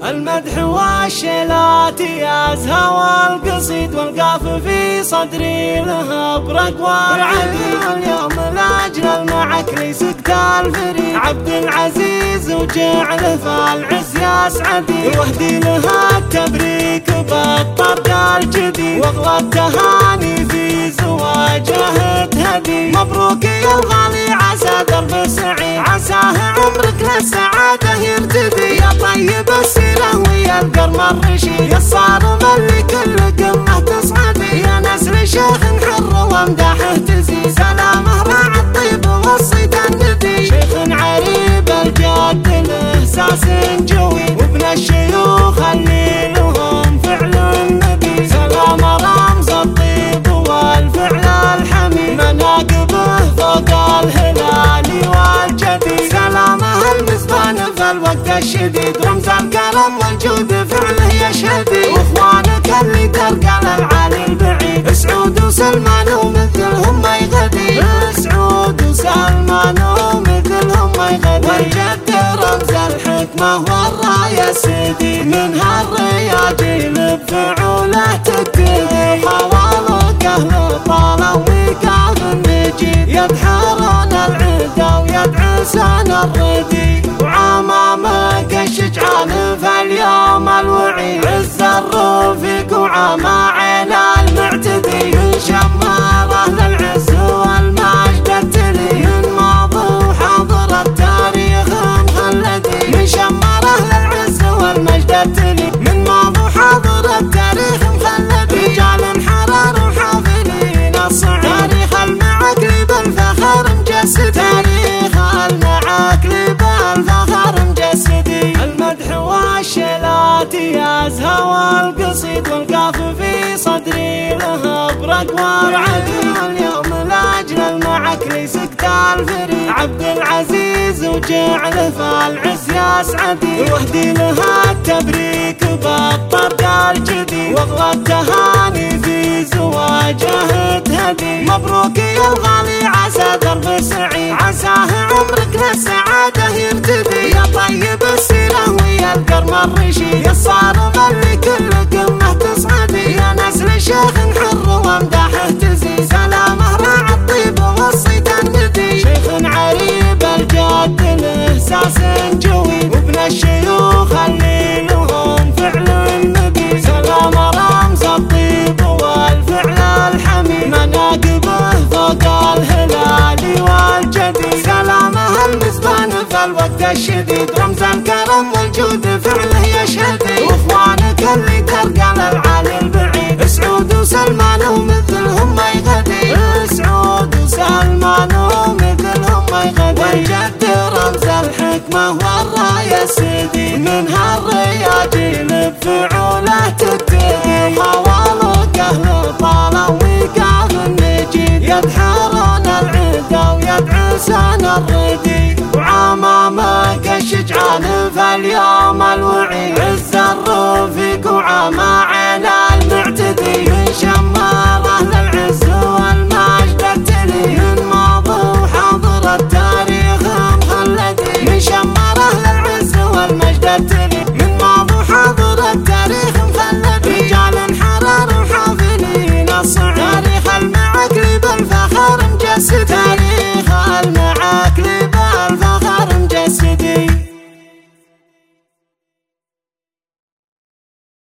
المدح والشيلات يا زهوى القصيد والقاف في صدري لها برق والعديد. اليوم لاجل معك لي سكت الفريد عبد العزيز وجعله فالعز يسعدي وهدي لها التبريك بالطرد الجديد واغلى التهاني في زواجه تهدي. مبروك يا الغالي عسى درب سعيد عساه عمرك للسعاده يرتدي. يا طيب السيره ويا القرم الرشيد يا الصارم اللي كل قمه تصعدي. يا نسل شيخ حر وامداحه تزيد سلامه راعي الطيب والصيد الندي. شيخ عريب الجد له ساس جوي وابن الشيوخ اللي لهم فعل النبي. سلام رمز الطيب والفعل الحميد مناقبه فوق الهلال والجدي. سلامه المزبان في الوقت الشديد رمز الكرم والجود فعله يشهدي. واخوانك اللي ترقى للعالي البعيد سعود وسلمان ومثلهم ما يغدي. سعود وسلمان ومثلهم ما يغدي. والجد رمز الحكمه والرايه السدي منها الرياجيل بفعوله تبتدي. حوالك اهل طاله وقاف النجيد يدحرون العدا ويدعسون الردي. وعمامك الشجعان في اليوم الوعيد عز الرفيق وعما عين المعتدي. من شماره للعز والمجد التلي من ماضي وحاضر التاريخ مخلدي. من شماره للعز والمجد التلي من ماضي وحاضر التاريخ مخلدي. رجال حرار وحافلين الصعيد تاريخ المعاقل بالفخر مجسد. تاريخ المعاقل بالفخر مجسدي. المدح والشيلات يا زهوى القصيد والقاف في صدري لها برق والعديد. اليوم لاجل معك لي سكت الفريد عبد العزيز وجعله فالعز يسعدي وهدي لها التبريك بالطرد الجديد واغلى التهاني في زواجه تهدي. مبروك يا الغالي عسى درب سعيد عساه عمرك للسعاده يرتدي. يا طيب السيره ويا القرم الرشيد يا الصارم اللي كل قمه تصعدي. يا نسل شيخ حر وامداحه تزيد سلامه راعي الطيب والصيد الندي. شيخ عريب الجد له ساس جوي وابن الشيوخ اللي لهم فعل النبي. سلام رمز الطيب والفعل الحميد مناقبه فوق الهلال والجدي. سلامه المزبان في الوقت الشديد رمز الكرم والجود فعله يشهدي. واخوانك اللي ترقى للعالي البعيد سعود وسلمان ومثلهم ما يغدي. سعود وسلمان ومثلهم ما يغدي. والجد رمز الحكمه والرايه السدي منها الرياجيل بفعوله تبتدي. حوالك اهل طاله وقاف النجيد يدحرون العدا ويدعسون الردي. وعمامك الشجعان في اليوم الوعيد عز الرفيق وعما عين المعتدي. من شماره للعز والمجد التلي من ماضي وحاضر التاريخ مخلدي. من شماره للعز والمجد التلي